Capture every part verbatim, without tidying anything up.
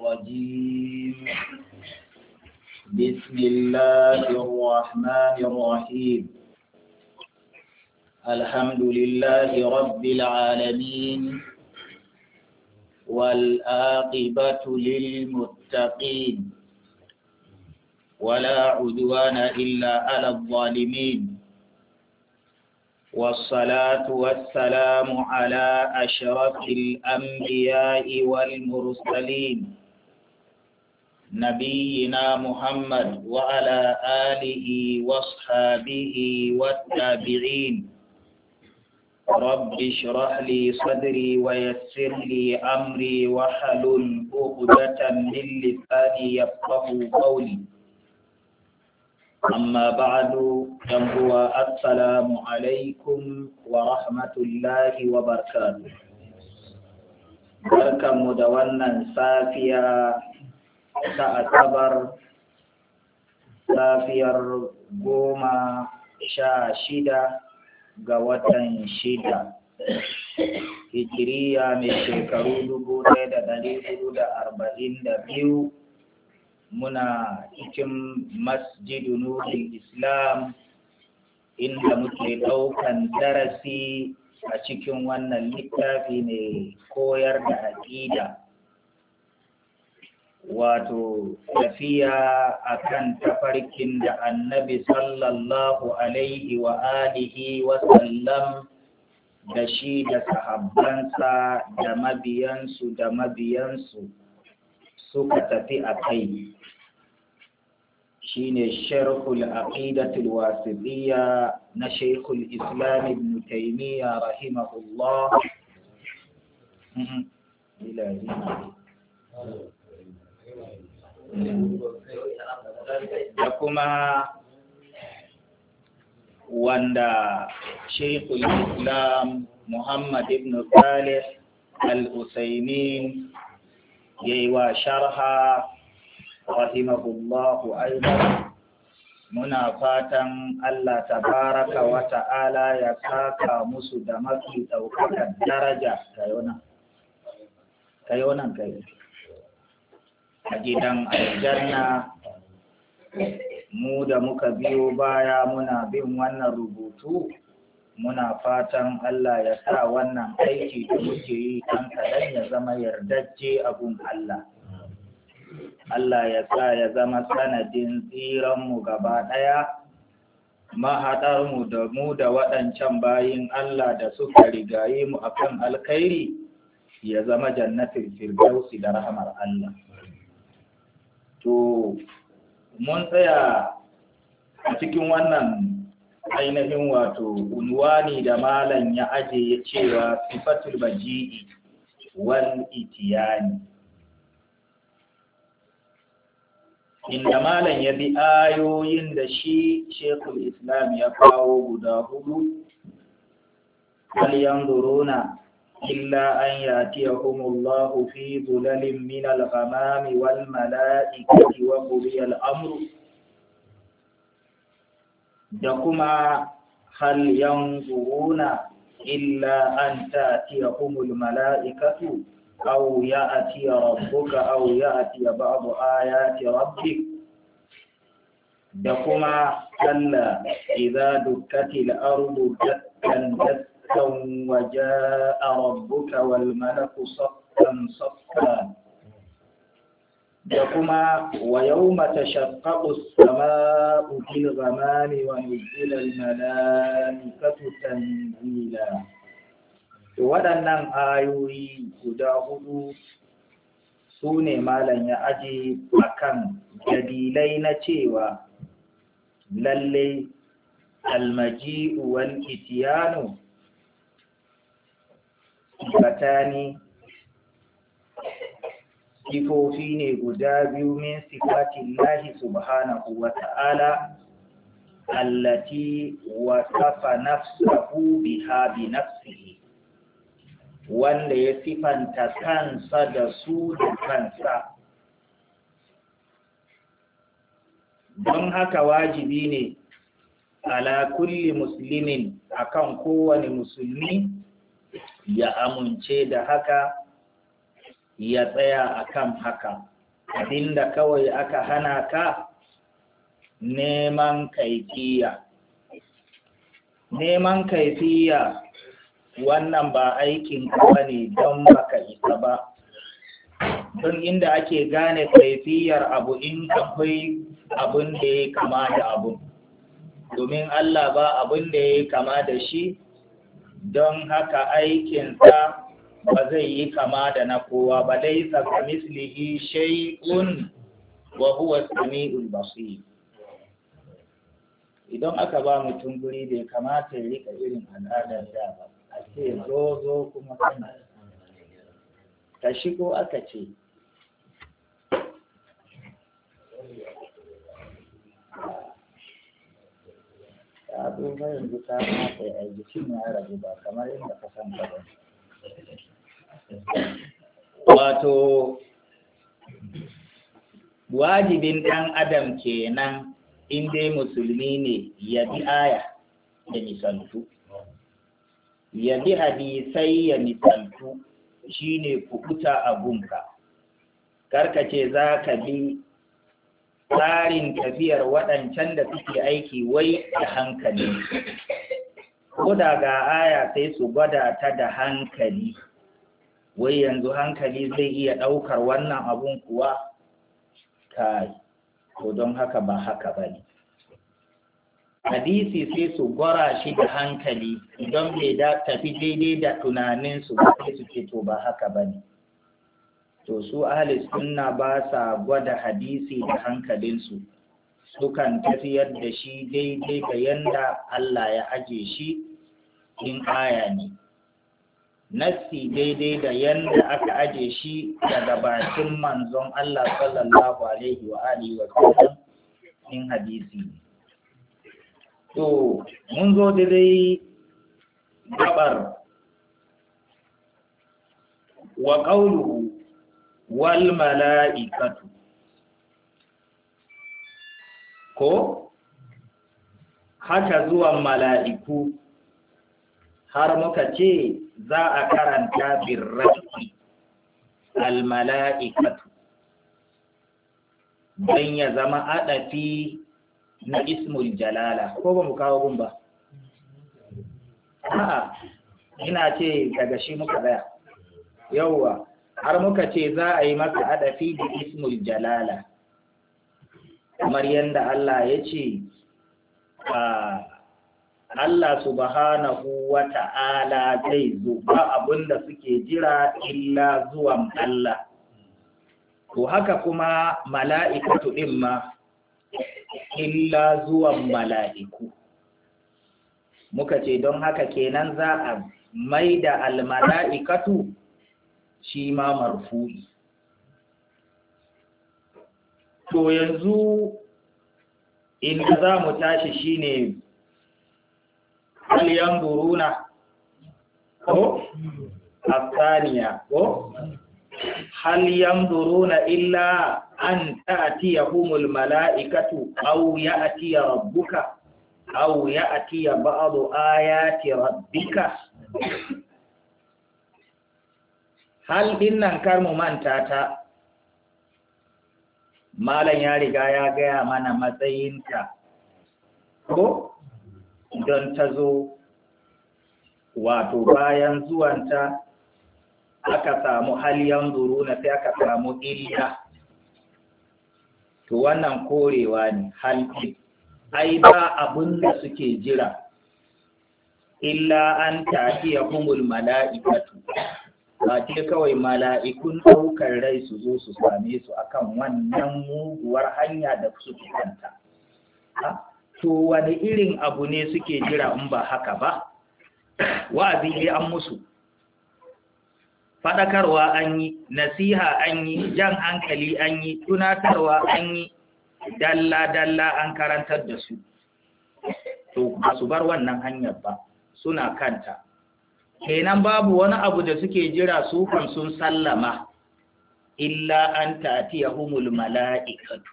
الرجيم بسم الله الرحمن الرحيم الحمد لله رب العالمين والعاقبة للمتقين ولا عدوان إلا على الظالمين والصلاة والسلام على أشرف الأنبياء والمرسلين نبينا محمد وعلى آله واصحابه والتابعين رب اشرح لي صدري ويسر لي أمري واحلل عقدة من لساني يفقهوا قولي أما بعد فهو السلام عليكم ورحمة الله وبركاته barkanmu da wannan safiya ta asabar safiyar goma sha shida ga watan shida hijiriya mai shekaru dubu ɗaya da ɗari hudu da arba'in da biyu muna cikin masjidu nurul islam inda muke ɗaukan darasi a cikin wannan littafi mai koyar da aƙida wato tafiya akan tafarkin da annabi sallallahu alaihi wa alihi wa sallam da shi da sahabbansa da mabiyansu da mabiyansu suka tafi a kai shine sharhul aqidatul wasitiyya na shaykhul islam ibn taymiyyah rahimahullah da kuma wanda shaykhul islam muhammad ibn salih al-usaymin yayi wa sharha rahimahullahu aidan muna fatan Allah tabaraka wa ta'ala ya saka musu da mafi daukakar daraja kayona kayonan kai a gidan aljanna. Mu da muka biyo baya muna bin wannan rubutu muna fatan Allah ya sa wannan aiki da muke yi kan kadan ya zama yardajje abun Allah. Allah ya sa ya zama sanadin tsiranmu gaba ɗaya, mahaɗarmu da mu da waɗancan bayin Allah da suka rigaye mu akan alkhairi ya zama jannatin firdausi da rahamar Allah. To, mun tsaya a cikin wannan ainihin wato unwani da malam ya aje ya cewa sifatul baji'i wal itiyani. Inda malam ya bi ayoyin da shi Sheikhul Islam ya kawo guda hudu, hal yanzuruna illa an yatiyahumullahu fi dhulalin min al-ghamami wal mala'ikati wa qudiya al-amru, da kuma hal yanzuruna illa an ta'tiyahumul mala'ikatu أو يأتي ربك أو يأتي بعض آيات ربك دكما كلا إذا دكت الأرض دكا دكا وجاء ربك والملك صفا صفا دكما ويوم تشقق السماء بالغمام ونزل الملائكة تنزيلا. Waɗannan ayoyi guda hudu su ne malam ya aje akan dalilai na cewa lalle almaji'u wal itiyanu sifatani sifofi ne guda biyu min sifatin lahi subhanahu wa ta'ala allati wasafa nafsahu biha bi nafsihi, wanda ya sifanta kansa da su da kansa. Don haka wajibi ne ala kulli muslimin akan kowane musulmi ya amince da haka, ya tsaya akan haka, abinda kawai aka hana ka neman kaifiya. Neman kaifiya wannan ba aikin ka bane don baka isa ba. Don inda ake gane kaifiyar abu in akwai abin da ya kama da abu. Domin Allah ba abin da ya kama da shi, don haka aikinsa ba zai yi kama da na kowa ba. Laisa kamislihi shay'un wa huwa as-sami'ul basir. Idan aka ba mutum guri bai kamata ya rika irin al'adar da ba, a ce zo zo kuma kana ka shigo aka ce ta tsofa yanzu ta mata a jikin ya rabu ba kamar yadda ka san ba. Wato wajibin ɗan adam kenan in dai musulmi ne ya bi aya ya misaltu, ya bi hadisai ya misaltu, shine kukuta a gunka. Karkace za ka bi tsarin tafiyar waɗancan da suke aiki wai da hankali. Ko da ga aya sai su gwada ta da hankali, wai yanzu hankali zai iya ɗaukar wannan abun kuwa? Kai, to don haka ba haka ba ne. Hadisi sai su gwara shi da hankali, idan bai da tafi daidai da tunaninsu ba sai su ce to ba haka ba ne. To su ahli sunna ba sa gwada hadisi da hankalinsu, sukan tafiyar da shi daidai da yanda Allah ya aje shi in aya ne. Nassi daidai da yanda aka aje shi daga bakin manzon Allah sallallahu alaihi wa alihi wa sallam in hadisi. To mun zo dai gabar wa qawluhu wal mala'ikatu, ko haka zuwan mala'iku har muka ce za a karanta birrafi al mala'ikatu don ya zama adafi na ismul jalala, ko ba mu kawo gun ba? A'a, ina ce daga shi muka tsaya. Yawwa, har muka ce za a yi masa adafi da ismul jalala, kamar yadda Allah ya ce, Allah subhanahu wa ta'ala zai zo, ba abinda suke jira illa zuwan Allah. To haka kuma mala'ikatu ɗin ma, illa zuwan mala'iku. Muka ce don haka kenan za a mai da almala'ikatu shi ma marfu'i. To yanzu inda za mu tashi shi ne haliyan buruna ko afsaniya ko hal yanzuruna illa an ta'tiyahumul mala'ikatu aw ya'tiya rabbuka aw ya'tiya ba'du ayati rabbika. Hal dinnan kar mu manta ta, malam ya riga ya gaya mana matsayinta ko don ta zo, wato bayan zuwanta aka samu hal yanzuruna sai aka samu illa. To wannan korewa ne, hal ai ba abun da suke jira illa an ta'tiyahumul mala'ikatu, ba ce kawai mala'ikun ɗaukar rai su zo su same su akan wannan muguwar hanya da suke kanta. To wani irin abu ne suke jira in ba haka ba? Wa'azi dai an musu, faɗakarwa an yi, nasiha an yi, jan hankali an yi, tunatarwa an yi, dalla-dalla an karantar da su. To ba su bar wannan hanyar ba, suna kanta. Kenan babu wani abu da suke jira su kan sun sallama, illa an ta'tiyahumul mala'ikatu.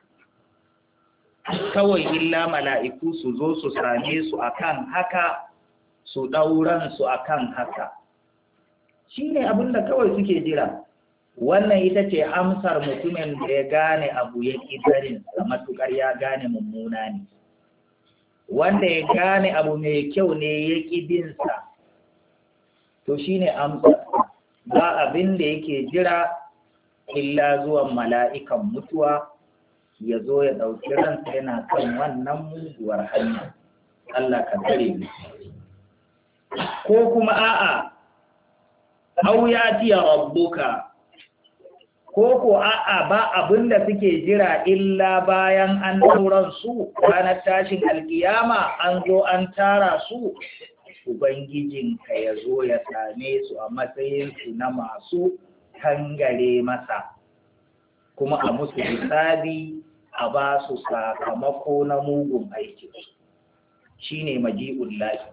Kawai illa mala'iku su zo su same su akan haka, su ɗauran su akan haka. Shi ne abin da kawai suke jira. wannan ita ce amsar mutumin da ya gane abu ya ƙi barinsa matuƙar ya gane mummuna ne. Wanda ya gane abu mai kyau ne ya ƙi binsa, to shi ne amsar. Ba abin da yake jira illa zuwan mala'ikan mutuwa ya zo ya ɗauki ransa yana kan wannan muguwar hanya. Allah ka tsare mu. Ko kuma a'a, au ya tiya rabbuka, ko ko a'a ba abin da suke jira illa bayan an ɗauran su ranar tashin alkiyama an zo an tara su, Ubangijinka ya zo ya same su a matsayinsu na masu tangare masa, kuma a musu hisabi a ba su sakamako na mugun aiki. Shi ne maji'ul lahi.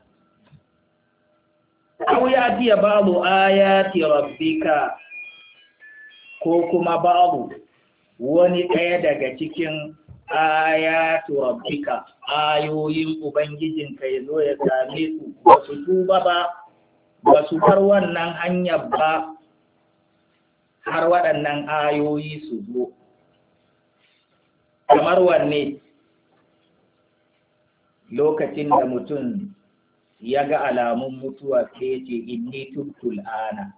Aw ya tiya babu ayati rabbika, ko kuma babu wani ɗaya daga cikin ayatu rabbika, ayoyin ubangijinka ya zo ya same su, ba su tuba ba, ba su bar wannan hanyar ba har waɗannan ayoyi su zo. Kamar wanne? Lokacin da mutum ya ga alamun mutuwa sai ce inni tubtul ana,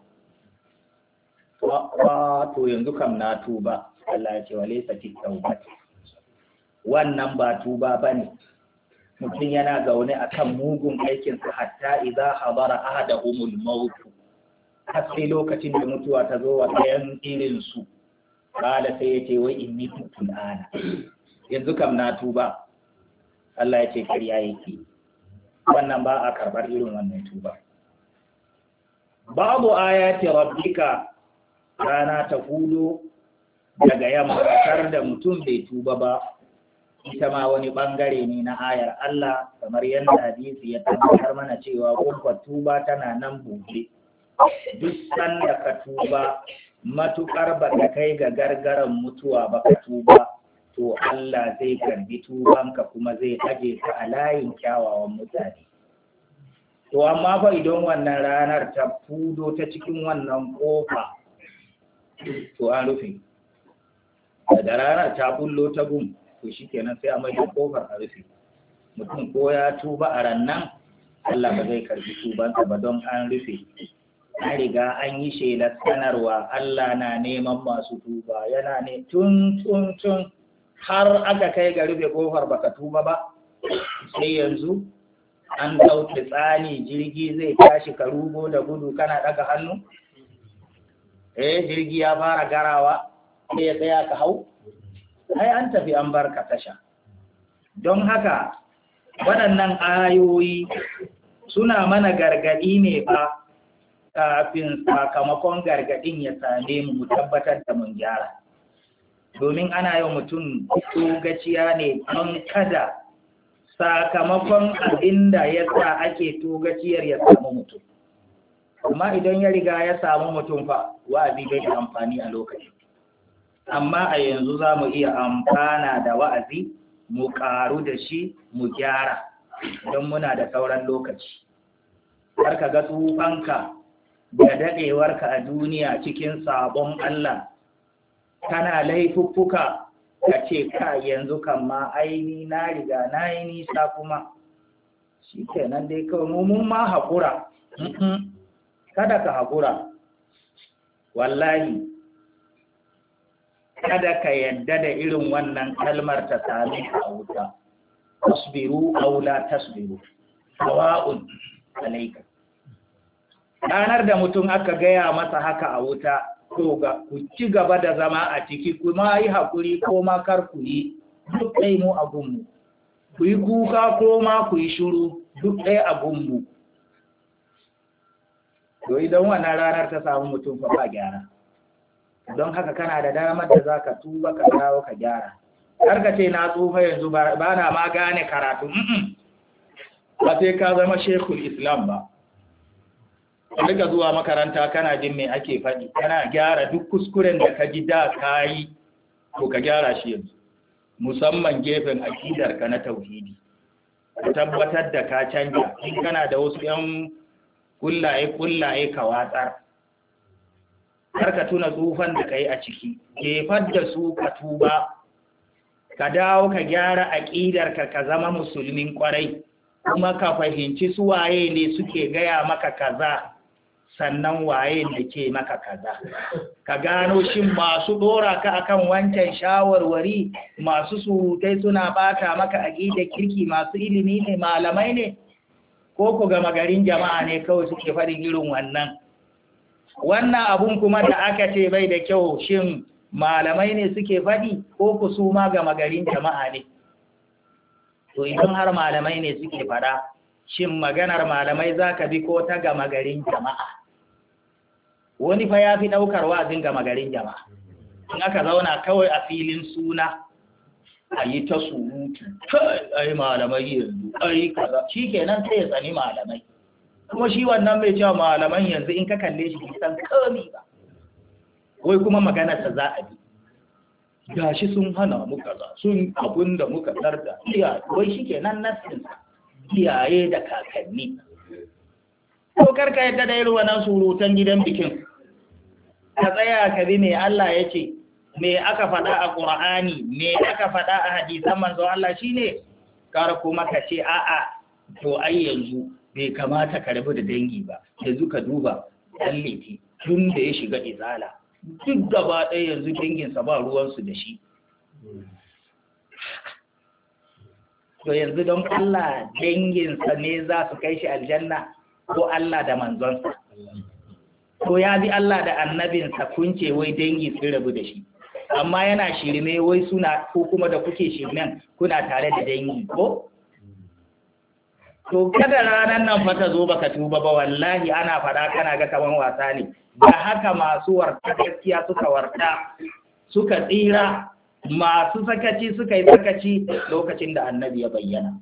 to yanzu kam na tuba. Allah ya ce wa laysa tawbat, wannan ba tuba bane. Mutum yana zaune akan mugun aikin sa hatta idza hadara ahadahumul maut, har sai lokacin da mutuwa ta zo wa ɗayan irin su, kala sai ya ce wai inni tubtul ana, yanzu kam na tuba. Allah ya ce ƙarya yake, wannan ba a karɓar irin wannan tuba. Babu ayati rabbika, rana ta hudo daga yamma tar da mutum bai tuba ba, ita ma wani bangare ne na ayar Allah, kamar yadda hadisi ya tabbatar mana cewa kofar tuba tana nan buɗe. Duk sanda ka tuba matukar ba ka kai ga gargaran mutuwa ba ka tuba, to Allah zai karbi tubanka kuma zai aje ka a layin kyawawan mutane. To amma fa idan wannan ranar ta fudo ta cikin wannan kofa, to an rufe. Da ranar ta bullo ta gum, to shikenan sai a mai da kofar a rufe. Mutum ko ya tuba a rannan, Allah ba zai karbi tubansa ba don an rufe. An riga an yi shelar sanarwa, Allah na neman masu tuba, yana ne tun tun tun har aka kai ga rufe kofar baka tuba ba, sai yanzu an ɗauki tsani jirgi zai tashi ka rugo da gudu kana ɗaga hannu. Eh, jirgi ya fara garawa sai ya tsaya ka hau, ai an tafi an bar ka tasha. Don haka waɗannan ayoyi suna mana gargaɗi ne ba kafin sakamakon gargaɗin ya same mu mu tabbatar da mun gyara. Domin ana yi mutum togaciya ne don kada sakamakon abinda ya sa ake togaciyar ya samu mutum. Amma idan ya riga ya samu mutum fa, wa'azi bai da amfani a lokaci. Amma a yanzu za mu iya amfana da wa'azi, mu ƙaru da shi, mu gyara, don muna da sauran lokaci. Har ka ga tsufanka da daɗewarka a duniya cikin sabon Allah, kana laifuffuka, ka ce ka yanzu kan ma aini na riga na yi nisa kuma shi kenan dai kawai mun ma haƙura. Kada ka haƙura, wallahi kada ka yadda da irin wannan kalmar ta sami a wuta. Tasbiru aw la tasbiru sawa'un alayka. Ranar da mutum aka gaya masa haka a wuta, to ga ku ci gaba da zama a ciki, kuma yi haƙuri ko ma kar ku yi, duk ɗai mu a gunmu. Ku yi kuka ko ma ku yi shuru, duk ɗai a gunmu. To idan wannan ranar ta samu mutum fa ba gyara. Don haka kana da damar da za ka tuba ka dawo ka gyara. Kar ka ce na tsufa yanzu ba na ma gane karatu. Ba sai ka zama shekul Islam ba. Rika zuwa makaranta kana jin me ake faɗi, kana gyara duk kuskuren da ka ji da ka yi, to ka gyara shi yanzu. Musamman gefen akidarka na tauhidi. Ka tabbatar da ka canja, in kana da wasu ‘yan kullaye-kullaye ka watsar. kar ka tuna tsufan da kai a ciki, jefar da su ka tuba, ka dawo ka gyara aƙidarka ka zama musulmin ƙwarai, kuma ka fahimci su waye ne suke gaya maka kaza, sannan waye ne ke maka kaza. Ka gano shin masu ɗora ka akan wancan shawarwari, masu surutai suna bata maka aƙidar kirki, masu ilimi ne, malamai ne, ko ku gama garin jama'a ne kawai suke faɗin irin wannan. Wannan abun kuma da aka ce bai da kyau, shin malamai ne suke faɗi ko ku su ma gama garin jama'a ne? To idan har malamai ne suke faɗa, shin maganar malamai za ka bi ko ta gama garin jama'a? Wani fa ya fi ɗaukar wa'azin gama garin jama'a. In aka zauna kawai a filin suna a yi ta surutu, ai malamai yanzu, ai kaza, shi kenan sai ya tsani malamai. Kuma shi wannan mai cewa malaman yanzu in ka kalle shi san kami ba. Wai kuma maganarsa za a bi. Gashi sun hana mu kaza, sun abun da muka tarda, iya, wai shi kenan nassinsa, iyaye da kakanni. Ko karka yadda da irin wannan surutan gidan bikin. Ka tsaya ka bi me Allah ya ce, me aka faɗa a Ƙur'ani, me aka faɗa a hadisan manzo Allah shine, kar kuma ka ce a'a to ai yanzu bai kamata ka rabu da dangi ba, yanzu ka duba ɗan liti tun da ya shiga izala duk gaba ɗaya yanzu danginsa ba ruwansu da shi. To yanzu don Allah danginsa ne za su kai shi aljanna ko Allah da manzonsa? To ya bi Allah da annabinsa kun ce wai dangi sun rabu da shi, amma yana shirme wai suna ko kuma da kuke shirmen kuna tare da dangi ko? To kada ranar nan fa ta zo baka tuba ba, wallahi ana fada kana ga kaman wasa ne. Da haka masu warta gaskiya suka warta suka tsira, masu sakaci suka yi sakaci lokacin da annabi ya bayyana.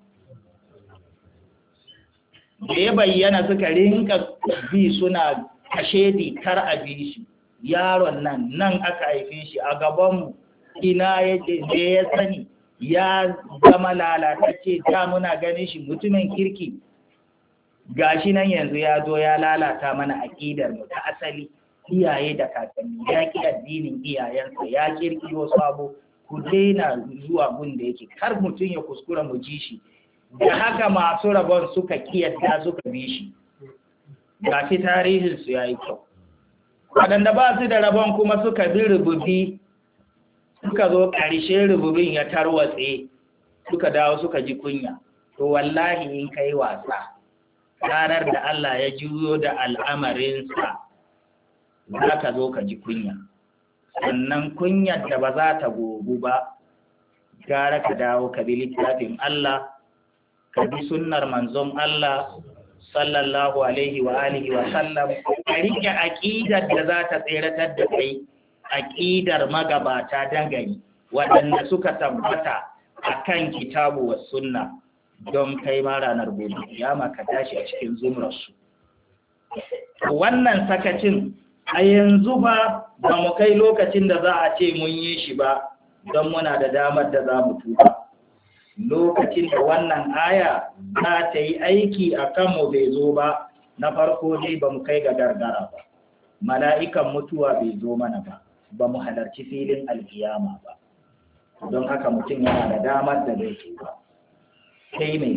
Da ya bayyana suka rinka bi suna kashedi kar a bi shi. Yaron nan nan aka haife shi a gabanmu, ina yake da ya sani, ya zama lalatacce, da muna ganin shi mutumin kirki, gashi nan yanzu ya zo ya lalata mana aqidar mu ta asali, iyaye da kakanni, ya ki addinin iyayensa, ya kirkiro sabo. Ku daina zuwa gun da yake, kar mutum ya kuskura mu ji shi. Da haka masu rabon suka kiyarta suka bi shi, gashi tarihinsu ya yi kyau. Waɗanda ba su da rabon kuma suka bi rububi, suka zo ƙarshe rububin ya tarwatse, suka dawo suka ji kunya. To wallahi in kai wasa, ranar da Allah ya juyo da al'amarinsa, za ka zo ka ji kunya. Sannan kunyar da ba za ta gogu ba, gara ka dawo ka bi littafin Allah, ka bi sunnar manzon Allah sallallahu alaihi wa alihi wa sallam, ka rike aqidar da za ta tseratar da kai, aqidar magabata dangane waɗanda suka tabbata akan kitabu was sunna, don kai ma ranar gobe kiyama ka tashi a cikin zumrarsu. Wannan sakacin a yanzu ba ba mu kai lokacin da za a ce mun yi shi ba, don muna da damar da za mu tuba. Lokacin da wannan aya za ta yi aiki a kanmu bai zo ba, na farko dai ba mu kai ga gargara ba, mala'ikan mutuwa bai zo mana ba, ba mu halarci filin alkiyama ba, don haka mutum yana da damar da zai tuba. Sai mai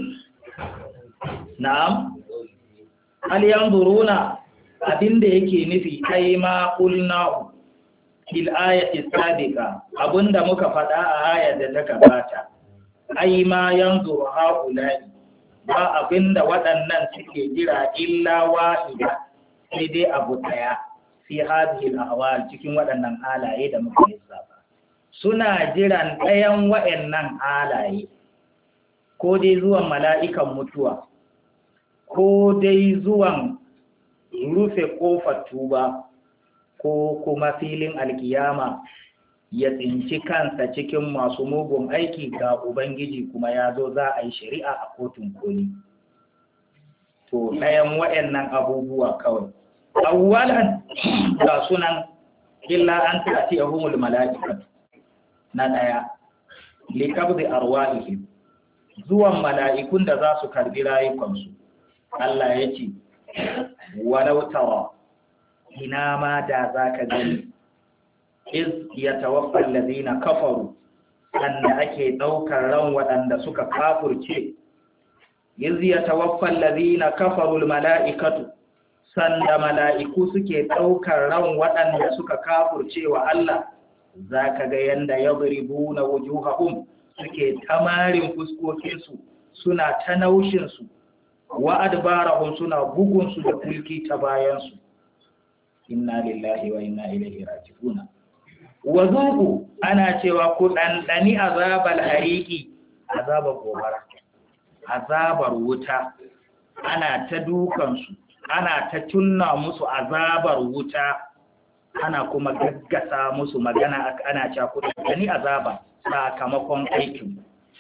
na'am hal yanzuruna, abinda yake nufi ai ma qulna fil ayati sabiqa, abinda muka faɗa a ayar da ta gabata, ai ma yanzuru haula'i, ba abinda waɗannan suke jira illa wahida, sai dai abu daya fi hadhihi al-ahwal, cikin waɗannan halaye da muka lissafa. Suna jiran ɗayan waɗannan halaye, ko dai zuwan mala'ikan mutuwa, ko dai zuwan rufe ƙofar tuba, ko kuma filin alkiyama ya tsinci kansa cikin masu mugun aiki ga Ubangiji kuma ya zo za a yi shari'a a kotun koli. To ɗayan waɗannan abubuwa kawai. Awwalan ga sunan illa an ta'ati ahumul mala'ikatu, na ɗaya likabdi arwahihim, zuwan mala'ikun da za su karbi rayukansu. Allah ya ce walau tara ina ma da zaka gani iz yatawaffa allazina kafaru sanda ake daukar ran waɗanda suka kafurce iz yatawaffa allazina kafaru almalaikatu sanda mala'iku suke daukar ran waɗanda suka kafurce wa Allah zaka ga yanda yadribuna wujuhahum suke tamarin fuskokinsu suna ta naushinsu wa adbarahum suna bugunsu da kulki ta bayansu inna lillahi wa inna ilaihi raji'un wa zuqu ana cewa ku dandani azabal hariki azabar gobara azabar wuta ana ta dukansu ana ta tunna musu azabar wuta ana kuma gaggasa musu magana ana cewa ku dandani azaba sakamakon aikin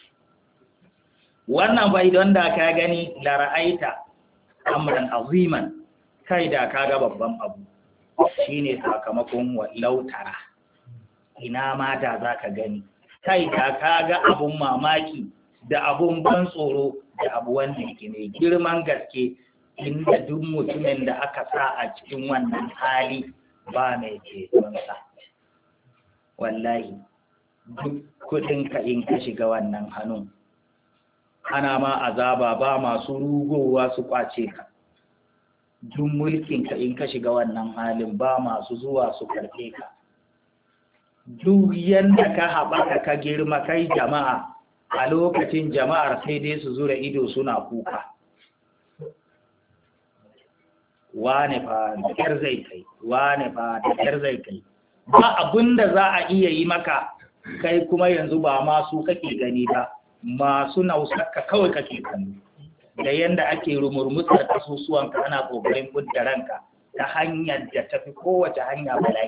wannan bai don da ka gani da ra'aita amran aziman kai da ka ga babban abu shine sakamakon lautara ina ma da zaka gani kai da ka ga abun mamaki da abun ban tsoro da abu wanda yake mai girman gaske inda duk mutumin da aka sa a cikin wannan hali ba mai cetonsa wallahi duk kudinka in ka shiga wannan hannun ana ma azaba ba masu rugowa su kwace ka duk mulkinka in ka shiga wannan halin ba masu zuwa su karfe ka duk yanda ka haɓaka ka girma kai jama'a a lokacin jama'ar sai dai su zura ido suna kuka wane fa da kyar zai kai wane fa da kyar zai kai ba abinda za a iya yi maka kai kuma yanzu ba masu kake gani ba masu nausarka kawai kake kallo da yanda ake rumurmutsar kasusuwanka ana kokarin budda ranka ta hanyar da tafi kowace hanya bala'i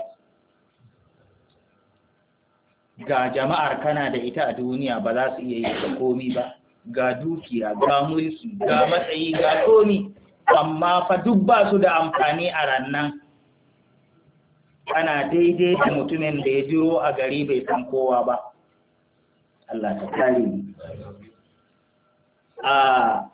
ga jama'ar kana da ita a duniya ba za su iya yi da komi ba ga dukiya ga mulki ga matsayi ga komi amma fa duk ba su da amfani a rannan ana daidai da mutumin da ya jiro a gari bai san kowa ba Allah ta kare ni a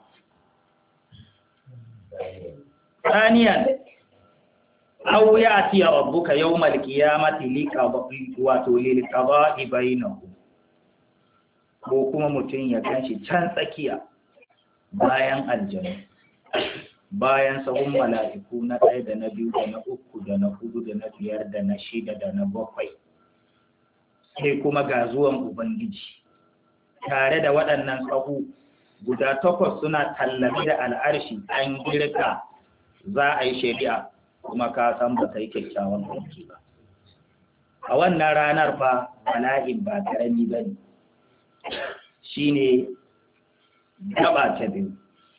ثانيا أو يأتي ربك يوم القيامة للقضاء بينهم ko kuma mutum ya ganshi can tsakiya bayan aljanu bayan sahun mala'iku na ɗaya da na biyu da na uku da na hudu da na biyar da na shida da na bakwai sai kuma ga zuwan ubangiji tare da waɗannan sahu guda takwas suna tallafi da al'arshi an girka za a yi shari'a kuma ka san ba kai kyakkyawan aiki ba a wannan ranar fa bala'in ba karami ba ne shi ne gaba ta biyu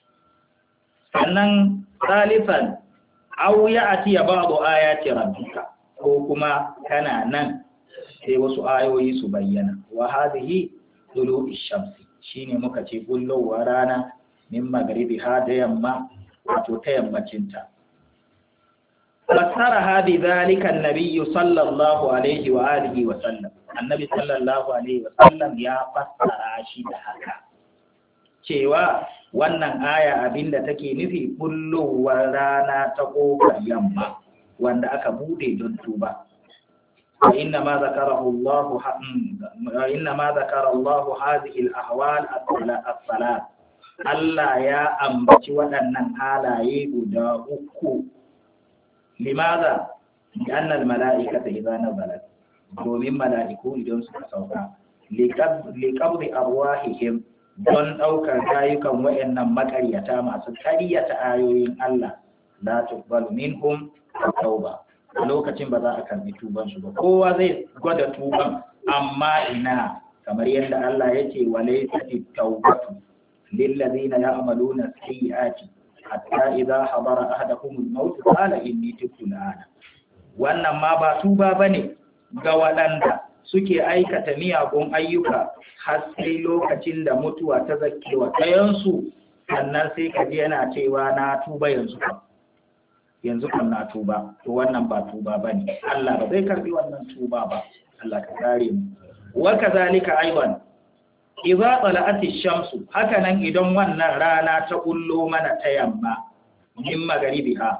sannan salifan au ya atiya ba'du ayati rabbika ko kuma kana nan sai wasu ayoyi su bayyana wa hadhihi tulu'i shamsi shine muka ce bullowa rana min magribi ha da yamma wato ta yammacinta fasara hadi zalika annabi sallallahu alaihi wa alihi wa sallam annabi sallallahu alaihi wa sallam ya fassara shi da haka cewa wannan aya abinda take nufi bullowar rana ta kofar yamma wanda aka bude don tuba إنما ذكره الله إنما ذكر الله هذه الأحوال الثلاث Allah ya ambaci waɗannan halaye guda uku limaza bi annal mala'ikata idza nazalat domin mala'iku idan suka sauka liqabdi arwahihim don daukar rayukan waɗannan makaryata masu ƙaryata ayoyin Allah la tuqbalu minhum tauba a lokacin ba za a karbi tubansu ba kowa zai gwada tuban amma ina kamar yadda Allah ya ce wale sati taubatu lillazina ya'maluna sayyi'ati hatta idza hadara ahadakum al-maut qala inni tubtu al'ana wannan ma ba tuba bane ga waɗanda suke aikata miyagun ayyuka har sai lokacin da mutuwa ta zakkewa ɗayansu sannan sai kaji yana cewa na tuba yanzu yanzu kan na tuba to wannan ba tuba bane Allah ba zai karbi wannan tuba ba Allah ka kare mu wa kazalika aidan idza tala'at ash-shamsu hakanan idan wannan rana ta kullo mana ta yamma min magribiha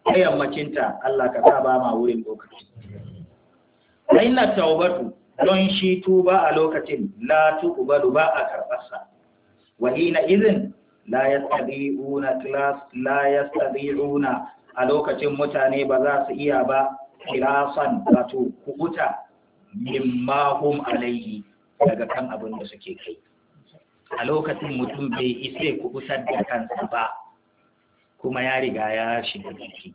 sai yammacinta Allah ka sa ba ma wurin lokaci inna tawbatu don shi tuba a lokacin la tuqbalu ba a karbarsa wa hina idhin la yastadi'una class la yastadi'una a lokacin mutane ba za su iya ba kirasan wato kubuta mimma hum alaihi daga kan abin da suke kai a lokacin mutum bai isa kubutar da kansa ba kuma ya riga ya shiga ciki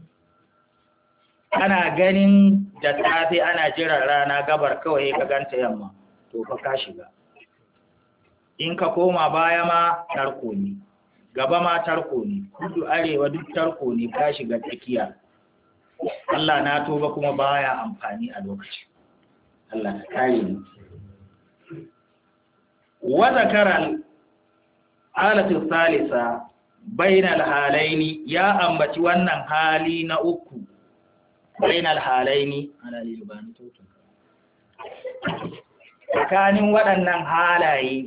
ana ganin da safe ana jiran rana gabar kawai ka ganta yamma to fa ka shiga in ka koma baya ma tarko ne gaba ma tarko ne kudu arewa duk tarko ne ka shiga tsakiya Allah na toba kuma baya amfani a lokacin Allah ta kare ni wa zakara alatu salisa bainal halaini ya ambaci wannan hali na uku bainal halaini ana libani tutun tsakanin waɗannan halaye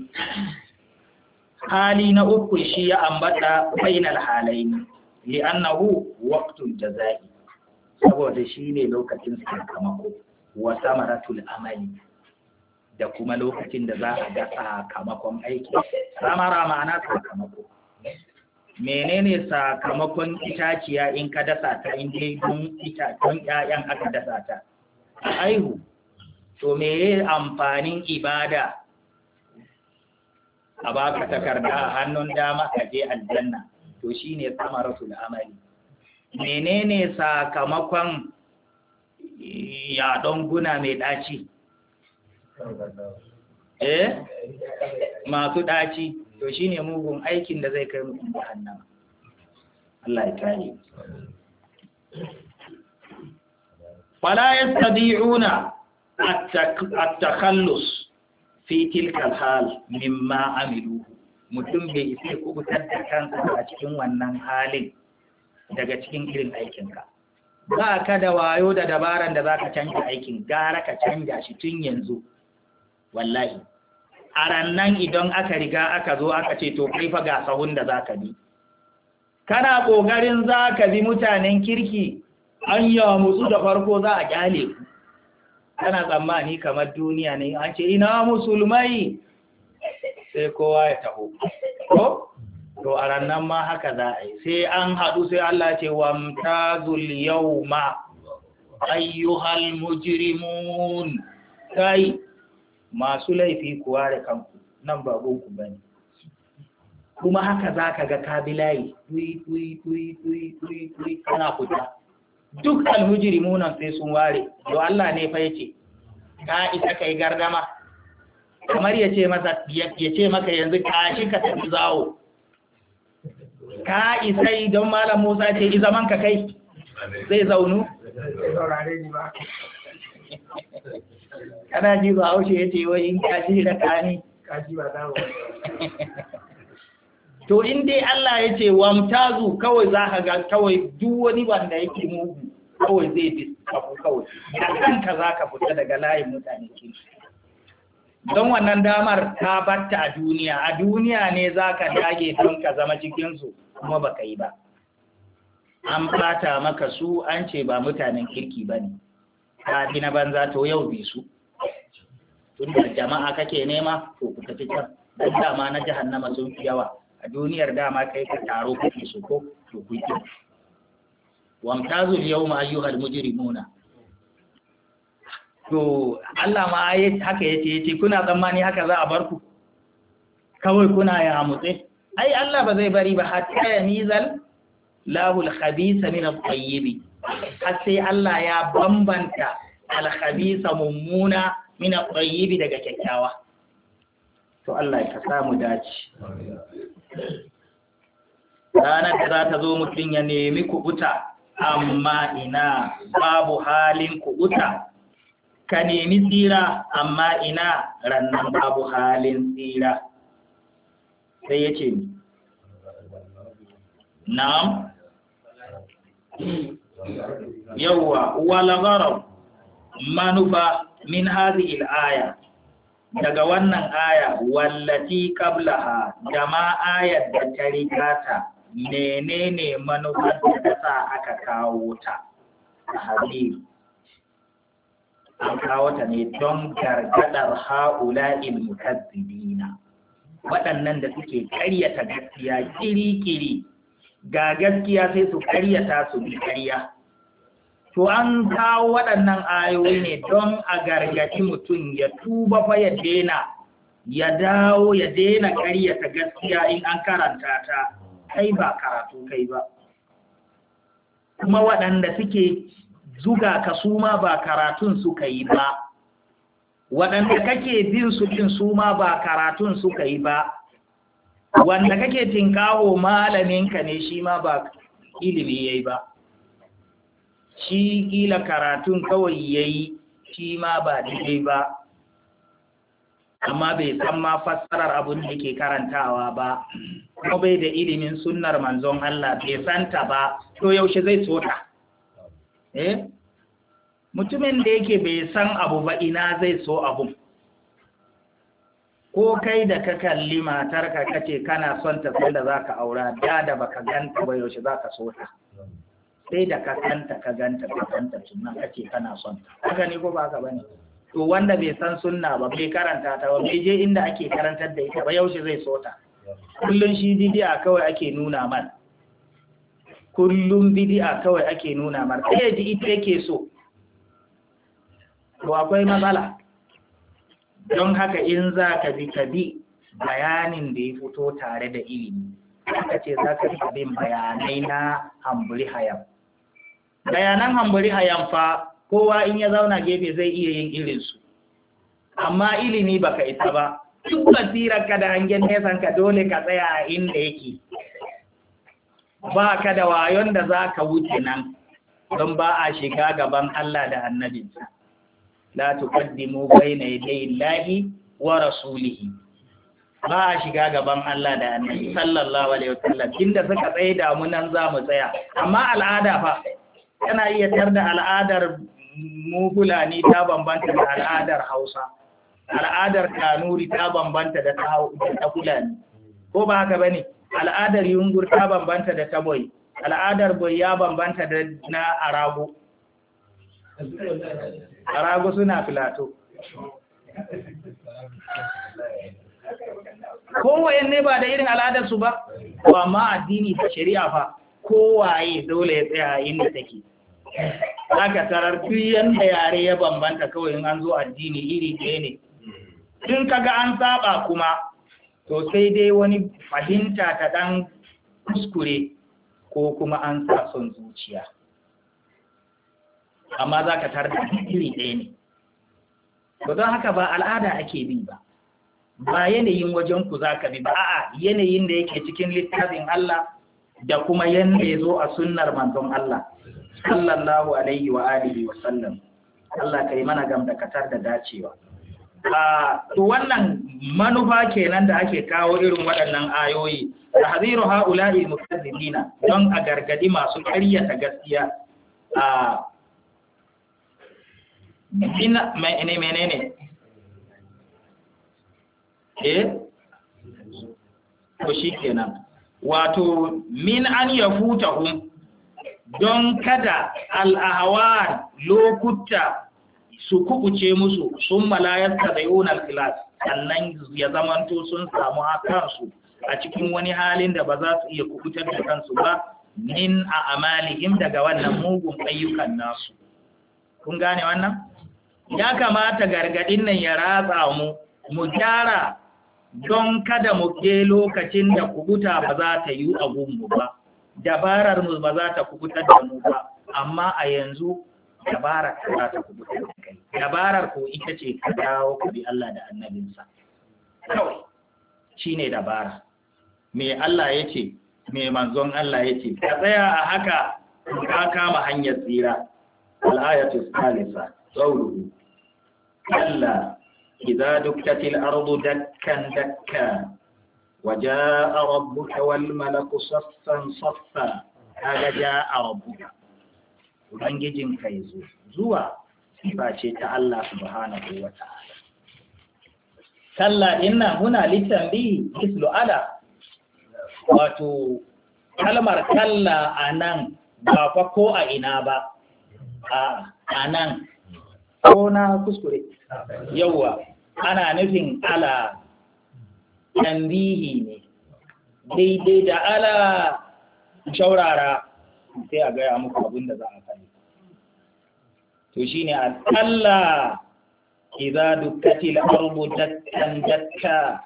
hali na uku shi ya ambata bainal halaini li'annahu waqtul jazai saboda shine lokacin sakamako wa samaratul amali da kuma lokacin da za a ga sakamakon aiki samara ma'ana sakamako menene sakamakon itaciya in ka dasa ta in dai don itacen ƴaƴan aka dasa ta aihu to meye amfanin ibada a baka takarda a hannun dama ka je aljanna to shine samaratul amali menene sakamakon yaɗon guna mai ɗaci eh masu ɗaci to shine mugun aikin da zai kai mutum jahannama Allah ya kare fala yastadi'una at-takhallus fi tilka al-hal mimma amilu mutum bai isa kubutar da kansa a cikin wannan halin daga cikin irin aikinka ba ka da wayo da dabaran da zaka canja aikin gara ka canja shi tun yanzu wallahi a rannan idan aka riga aka zo aka ce to kai fa ga sahun da zaka bi kana kokarin zaka bi mutanen kirki an ya musu da farko za a kyale ku kana tsammani kamar duniya ne an ce ina musulmai sai kowa ya taho ko to a rannan ma haka za a yi sai an haɗu sai Allah ce wa mtazul yawma ayyuhal mujrimun kai masu laifi kuwa da kanku nan ba gonku bane kuma haka zaka ga kabilayi tui tui tui tui tui tui kana fita duk almujrimuna sai sun ware to Allah ne fa yace ka isa kai gardama kamar yace masa yace maka yanzu ka shi ka tafi zawo ka isa don malam Musa ce i zaman ka kai zai zaunu saurare ni ba kana ji ba haushe yace wai in ka ji da kani ka ji ba dawo to in dai Allah yace wamtazu kawai za ka ga kawai duk wani wanda yake mugu kawai zai bi kafu kawai da kanka za ka fita daga layin mutane ke don wannan damar ka batta a duniya a duniya ne za ka dage don ka zama cikinsu kuma ba ka yi ba an fata maka su an ce ba mutanen kirki ba ne ka fi na banza to yau bi su tun da jama'a kake nema to ku tafi can don dama na jahannama sun fi yawa a duniyar dama kai ka taro kake su ko to ku yi wamtazul yawma ayyuhal mujrimuna to Allah ma haka yace yace kuna tsammani haka za a bar ku kawai kuna ya mutse ai Allah ba zai bari ba hatta ya nizal lahul khabisa min at-tayyib har sai Allah ya bambanta al-khabisa mummuna min at-tayyib daga kyakkyawa to Allah ya samu dace ranar da za ta zo mutum ya nemi kubuta amma ina babu halin kubuta ka nemi tsira amma ina rannan babu halin tsira sai ya ce na'am yawwa wala gharab manufa min hadhihi al-aya daga wannan aya wallati qablaha jama ayat da ta rigata menene manufar da ta aka kawo ta hadisi an kawo ta ne don gargadar ha'ula'il mukazzibina waɗannan da suke ƙaryata gaskiya kiri-kiri ga gaskiya sai su ƙaryata su bi ƙarya to an kawo waɗannan ayoyi ne don a gargaɗi mutum ya tuba fa ya daina ya dawo ya daina ƙaryata gaskiya in an karanta ta kai ba karatu kai ba kuma waɗanda suke zuga ka su ma ba karatun suka yi ba waɗanda kake bin su ɗin su ma ba karatun suka yi ba wanda kake tinkawo malaminka ne shi ma ba ilimi yayi ba shi kila karatun kawai yayi shi ma ba daidai ba amma bai san ma fassarar abin da ke karantawa ba kuma bai da ilimin sunnar manzon Allah bai santa ba to yaushe zai sota eh mutumin da yake bai san abu ba ina zai so abu ko kai da ka kalli matarka kace kana son ta sai da zaka aura da da baka ganta ba yaushe zaka so ta sai da ka kanta ka ganta ka kanta sunna kace kana son ta haka ne ko ba haka bane to wanda bai san sunna ba bai karanta ta ba bai je inda ake karantar da ita ba yaushe zai so ta kullun shi bid'a kawai ake nuna man kullun bid'a kawai ake nuna man sai ji ita yake so to akwai matsala don haka in za ka bi ka bi bayanin da ya fito tare da ilimi haka ce za ka bi bin bayanai na hamburi hayam bayanan hamburi hayam fa kowa in ya zauna gefe zai iya yin irinsu amma ilimi baka isa ba duk basirar ka da hangen nesan ka dole ka tsaya a inda yake ba ka da wayon da za ka wuce nan don ba a shiga gaban Allah da annabinsa la tuqaddimu bayna yaday Allahi wa rasulihi ba a shiga gaban Allah da annabi sallallahu alaihi wasallam inda suka tsaye da mu nan za mu tsaya amma al'ada fa kana iya tarda al'adar mu Fulani ta bambanta da al'adar Hausa al'adar Kanuri ta bambanta da ta Fulani ko ba haka bane al'adar Yungur ta bambanta da ta Boy al'adar Boy ya bambanta da na Arago Arago suna filato kowayen ne ba da irin al'adarsu ba ba ma addini da shari'a fa kowaye dole ya tsaya inda take aka tarar duk yanda yare ya bambanta kawai in an zo addini iri ɗaya ne in kaga an saba kuma to sai dai wani fahimta ta dan kuskure ko kuma an sa son zuciya amma za ka tarar da iri ɗaya ne ba don haka ba al'ada ake bi ba ba yanayin wajen ku za ka bi ba a'a yanayin da yake cikin littafin Allah da kuma yanda ya zo a sunnar manzon Allah sallallahu alaihi wa alihi wa sallam Allah kai mana gamdakatar da dacewa a to wannan manufa kenan da ake kawo irin waɗannan ayoyi tahziru haula'i mukazzibina don a gargadi masu ƙaryata gaskiya a ina menene menene eh to shikenan wato min an yafutahum don kada al-ahwan lokuta su kubuce musu sun malayar tadayun al-khilas sannan ya zamanto sun samu kansu a cikin wani halin da ba za su iya kubutar da kansu ba min a amalihim daga wannan mugun ayyukan nasu kun gane wannan ya kamata gargadin nan ya ratsa mu mu gyara don kada mu ke lokacin da kubuta ba za ta yi abunmu ba dabarar mu ba za ta kubutar da mu ba amma a yanzu dabarar ta za ta kubutar da kai dabarar ko ita ce ka dawo ka bi Allah da annabinsa kawai shine dabara me Allah yace me manzon Allah yace ka tsaya a haka ka kama hanyar tsira al-ayatu salisa qawluhu kalla إذا دكت الأرض دكا دكا وجاء ربك والملك صفا صفا هذا جاء ربك وبنجين كيزو زوا فاشي الله سبحانه وتعالى كلا إن هنا للتنبيه مثل على wato kalmar kalla anan ba fa ko a ina ba a anan ko na kuskure yawa ana nufin ala tambihi ne daidai da ala shaurara sai a gaya muku abin da za a faɗi to shine al-kalla idza dukkatil ardu dakkan dakka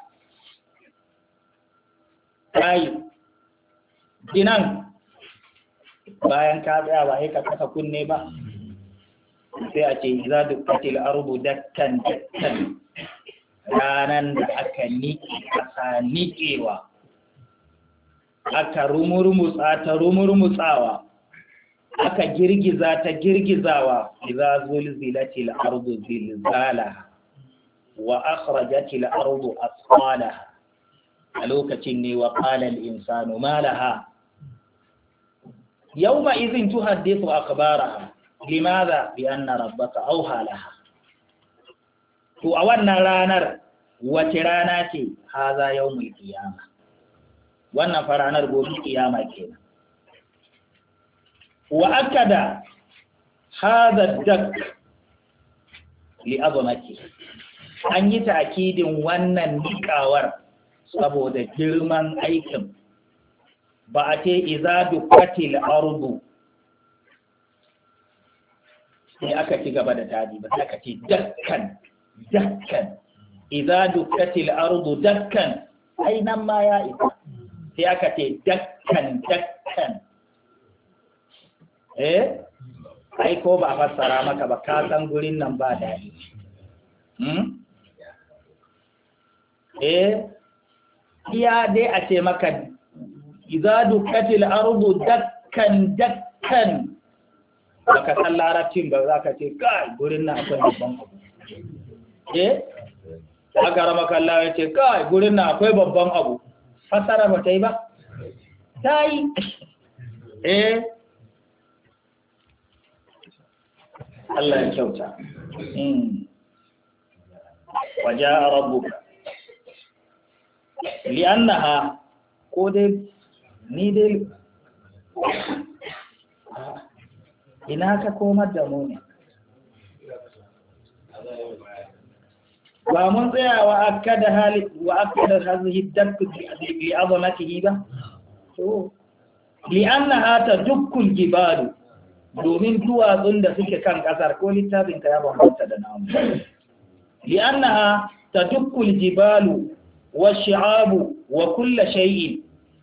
kai dinan bayan ka tsaya ba sai ka saka kunne ba sai a ce idza dukkatil ardu dakkan dakkan ranan da aka nike aka nikewa aka rumurmutsa ta rumurmutsawa aka girgiza ta girgizawa idza zulzilatil ardu zilzalaha wa akhrajatil ardu asqalaha a lokacin ne wa qala al insanu ma laha yawma idhin tuhaddithu akhbaraha limadha bi anna rabbaka awha laha to a wannan ranar wace rana ce haza yawmul qiyamah wannan faranar gobe kiyama kenan wa akada hadha dak li azamati an yi ta'kidin wannan nikawar saboda girman aikin ba a ce idza dukatil ardu sai aka ci gaba da tadi ba sai aka ce dakkan dakkan idza dukatil ardu dakkan ai nan ma ya isa sai aka ce dakkan dakkan eh ai ko ba fassara maka ba ka san gurin nan ba dadi hmm eh iya dai a ce maka idza dukatil ardu dakkan dakkan baka san larabcin ba za ka ce kai gurin nan akwai babban abu eh aka rama kallawa ya ce kai gurin nan akwai babban abu fasara ba ta yi ba ta yi eh Allah ya kyauta waje a rabuka li'annaha ko dai ni dai ina ka komar da mu ne ba mun tsaya wa akada hali wa akada hazihi dakku bi azamatihi ba to li annaha tadukkul jibalu domin duwatsun da suke kan kasar ko littafin ka ya bambanta da namu li annaha tadukkul jibalu wa shi'abu wa kullu shay'in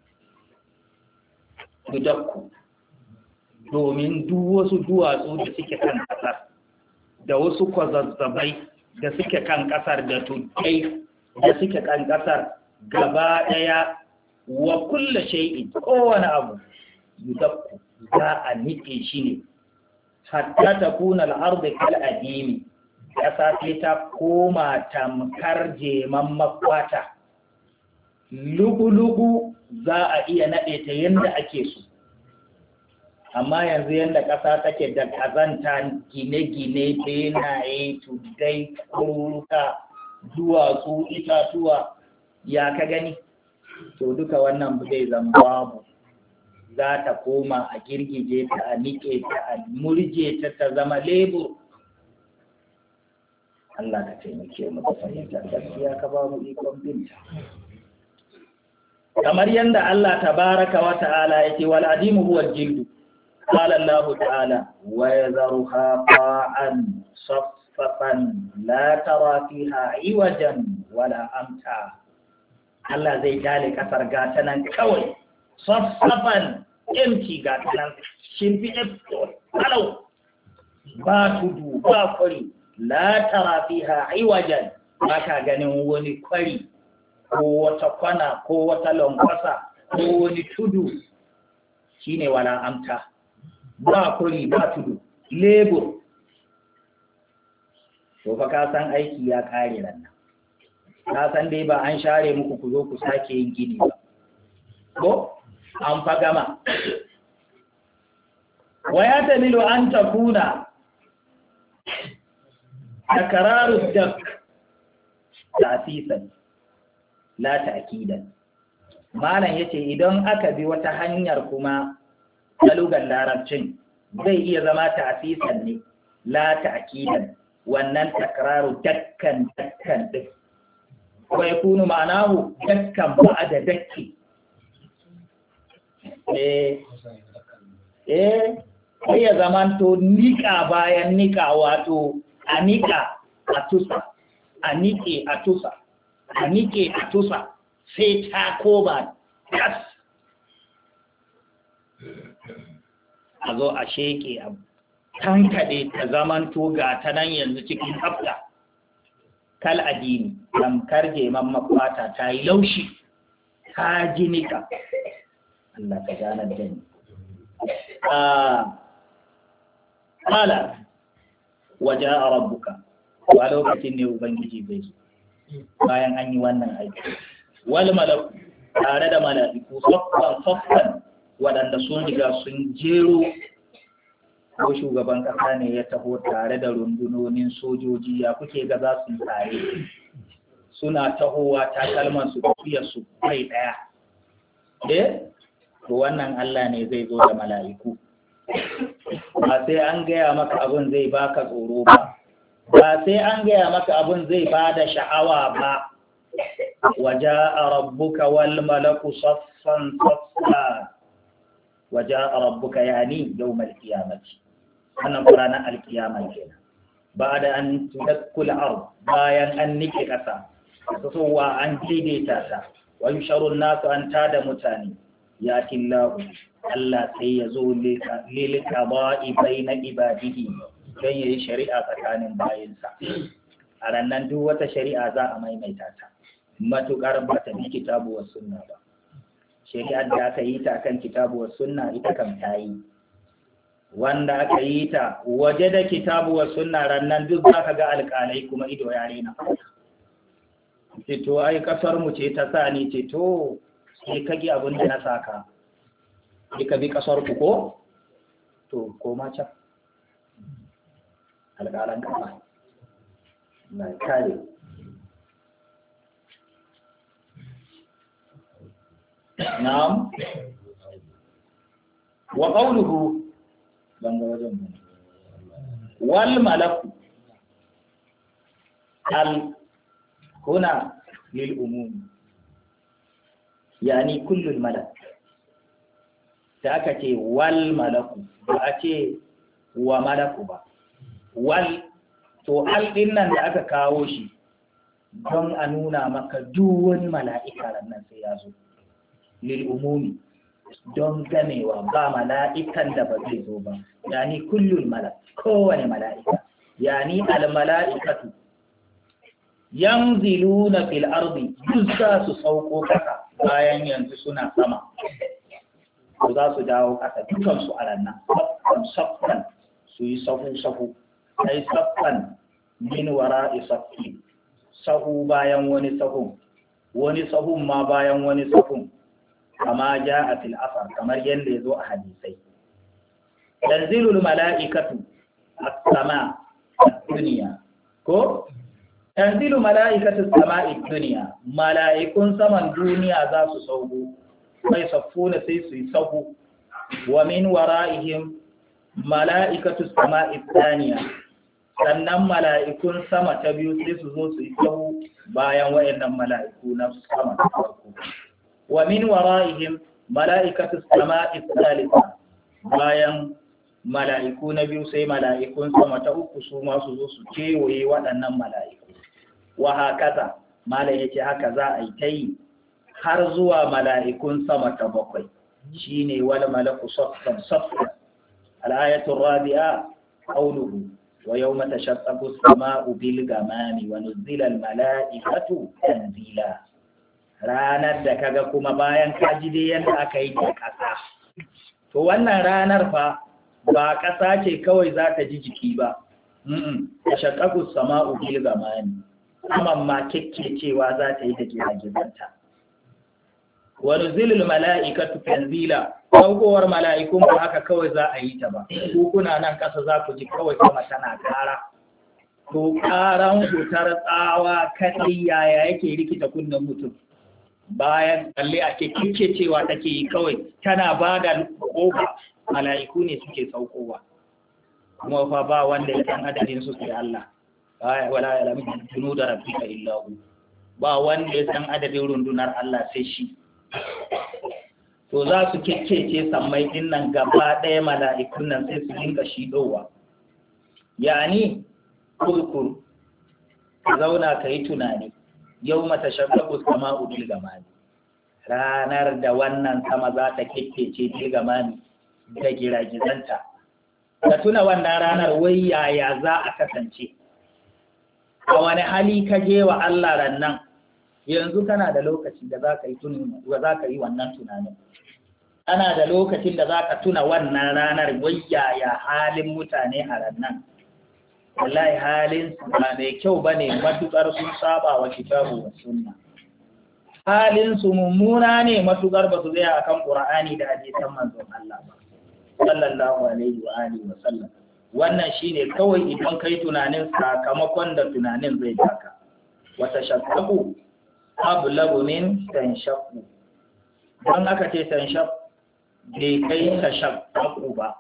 tudakku domin duk wasu duwatsu da suke kan kasar da wasu kwazazzabai da suke kan kasar da tukai da suke kan kasar gaba daya wa kullu shay'in kowane abu yudakku za a nike shi ne hatta takuna al-ardu kal adimi kasa ce ta koma tamkar jeman makwata lugu-lugu za a iya nade ta yanda ake so amma yanzu yanda ƙasa take da ƙazanta gine-gine benaye tuddai kururuka duwatsu itatuwa ya ka gani to duka wannan zai zama babu za ta koma a girgije ta a niƙe ta a murje ta ta zama lebur Allah ka taimake mu da fahimtar gaskiya ka ba mu ikon binta kamar yanda Allah tabaraka wa ta'ala yake wal adimu huwa al-jildu قال الله تعالى ويذرها قاعا صفصفا لا ترى فيها عوجا ولا أمتا Allah zai dale kasar gatanan kawai saffafan empty gatanan shimfiɗe kalau ba tudu ba kwari la tara fiha iwajan baka ganin wani kwari ko wata kwana ko wata lankwasa ko wani tudu shine wala amta ba kuri ba tudu lebur to fa ka san aiki ya kare nan ka san dai ba an share muku ku zo ku sake yin gini ba ko an fa gama waya tamilu an takuna takraru dak ta'sisan la ta'kidan malam yace idan aka bi wata hanyar kuma ta lugar larabcin zai iya zama ta'sisan ne la ta'kidan wannan takraru dakkan dakkan din wa yakunu ma'anahu dakkan ba'da dakki eh eh sai ya zamanto nika bayan nika, wato a nika a tusa a nike a tusa a nike a tusa sai ta koma gas a zo a sheke a tankade ta zamanto ga ta nan yanzu cikin tsafta kal adini tamkar jeman makwata ta yi laushi ta jinika. Allah ka ganar da ni. Kala waje a rabbuka a lokacin ne Ubangiji bai zo bayan an yi wannan aiki. Wal malaku tare da mala'iku saffan saffan waɗanda sun riga sun jero, ko shugaban ƙasa ne ya taho tare da rundunonin sojoji ya kuke ga za su tare suna tahowa takalman su tafiyar su kai ɗaya. Eh? To wannan Allah ne zai zo da mala'iku. Ba sai an gaya maka abin zai baka tsoro ba, ba sai an gaya maka abin zai bada sha'awa ba. Waja'a rabbuka wal malaku saffan saffa. Waja'a rabbuka yani yawmal qiyamati. Wannan ranar alkiyama kenan. Ba'da an tudakkul ard, bayan an nike kasa, sowa an daidaita ta, wa yusharu an-nasu an tada mutane. Yakin lahu Allah sai ya zo lilika ba'i bai na ibadihi don ya yi shari'a tsakanin bayinsa. A rannan duk wata shari'a za a maimaita ta, matuƙar ba ta bi kitabuwar sunna ba. Shari'ar da aka yi ta kan kitabuwar sunna ita kam ta yi. Wanda aka yi ta waje da kitabuwar sunna rannan duk za ka ga alƙalai kuma ido ya rena. Ceto ai ƙasar mu ce ta sa ni ceto sai kage abin da na saka. Ka bi kasar ku ko to koma can alƙalan ƙasa na kare. Na'am wa qawluhu banga wajen mu wal malaku al huna lil umum yani kullu al malak da aka ce wal malaku ba a ce wa malaku ba. Wal to al din nan da aka kawo shi don a nuna maka duk wani mala'ika nan sai ya zo lil umumi don gamewa ba mala'ikan da ba zai zo ba, yani kullul malak kowane mala'ika, yani al mala'ikatu yanziluna fil ardi duk za su sauko kasa bayan yanzu suna sama. Ko za su dawo ƙasa dukansu a rannan saffan saffan su yi sahu-sahu, sai saffan min wara'i saffi, sahu bayan wani sahun, wani sahun ma bayan wani sahun, kama ja a fil asar kamar yadda ya zo a hadisai. Tanzilul mala'ikatu as-sama ad-dunya ko tanzilu mala'ikatu as-sama'i ad-dunya, mala'ikun saman duniya za su sauko mai saffuna sai su yi sahu, wa min wara'ihim mala'ikatu sama'i thaniya, sannan mala'ikun sama ta biyu sai su zo su yi sahu bayan wayannan mala'iku na sama ta farko, wa min wara'ihim mala'ikatu sama'i thalitha, bayan mala'iku na biyu sai mala'ikun sama ta uku su ma su zo su kewaye waɗannan mala'iku. Wa hakaza malam yace haka za a yi ta yi har zuwa mala'ikun sama ta bakwai, shi ne wani malaku saffan saffan. Al'ayatun rabi'a ƙaunuhu wa yau mata shaƙaƙus sama'u bil gamami wa nuzilar mala'ikatu tanzila. Ranar da kaga kuma bayan kaji dai yadda aka yi da ƙasa. To wannan ranar fa ba ƙasa ce kawai za ta ji jiki ba, ta shaƙaƙus sama'u bil gamami, saman ma cewa za ta yi da gizanta. Wani zilil mala'ikatu tanzila, saukowar mala'ikun ba haka kawai za a yi ta ba, kuna nan ƙasa za ku ji kawai sama tana ƙara. To ƙaran hutar tsawa kaɗai yaya yake rikita kunnen mutum. bayan kalle a kike cewa take yi kawai tana ba da kofa mala'iku ne suke saukowa kuma fa ba wanda ya san adadin su sai Allah wala ya lamu junu da rabbika illa hu ba wanda ya san adadin rundunar Allah sai shi to za su kekkece sammai din nan gaba ɗaya mala'ikun nan sai su dinga shidowa yani kurkur zauna kai tunani yau mata shabbaku sama'u bil gamani ranar da wannan sama za ta kekkece bil gamani da giragizanta ka tuna wannan ranar wai yaya za a kasance a wani hali ka je wa Allah rannan yanzu kana da lokaci da za ka yi tunani za ka yi wannan tunanin ana da lokacin da za ka tuna wannan ranar wai yaya halin mutane a rannan wallahi halin ba mai kyau bane matukar sun saba wa kitabu wa sunna halin su mummuna ne matukar ba su zai akan qur'ani da hadisan manzon Allah ba sallallahu alaihi wa alihi wa sallam wannan shine kawai idan kai tunanin sakamakon da tunanin zai baka wa tashaqqu ablagu min tanshaqqu dan aka ce tanshaq bai kai tashaqqu ba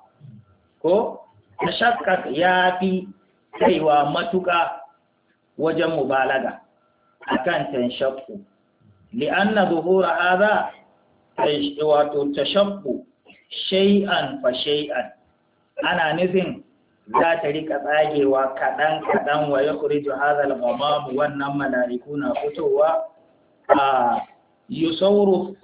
ko tashaqqaq ya fi kaiwa matuƙa wajen mubalaga akan tanshaqqu li'anna zuhura hadha wato tashaqqu shay'an fa shay'an ana nufin za ta rika tsagewa kadan kadan wa yukhriju hadha al-ghamam wannan malaiku na fitowa a yusawru